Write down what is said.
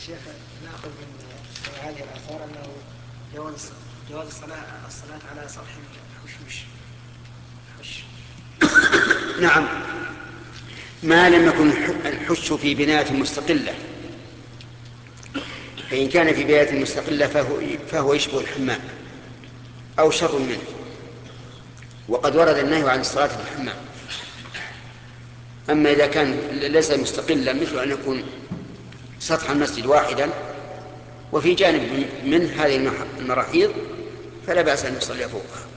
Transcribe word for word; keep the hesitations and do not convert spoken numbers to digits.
شيخ، ناخذ من هذه الاثار انه جواز جواز الصلاه الصلاه على سطح الحشوش. حش. نعم، ما لم يكن الحش في بناية مستقلة، فإن كان في بناية مستقلة فهو, فهو يشبه الحمام أو شر منه، وقد ورد النهي عن الصلاة في الحمام. أما إذا كان ليس مستقلا، مثل أن يكون سطح المسجد واحدا وفي جانب من هذه المراحيض، فلا بأس أن يصلي فوقها.